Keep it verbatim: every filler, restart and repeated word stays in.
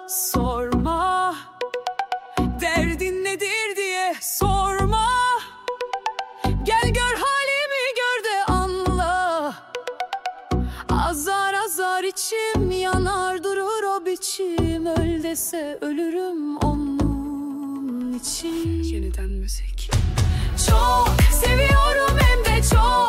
sorma. Derdin nedir diye sorma. Gel gör halimi, gör de anla. Azar azar içim yanar durur o biçim. Öl dese ölürüm onun için. Yeniden müzik. Çok seviyorum hem de çok.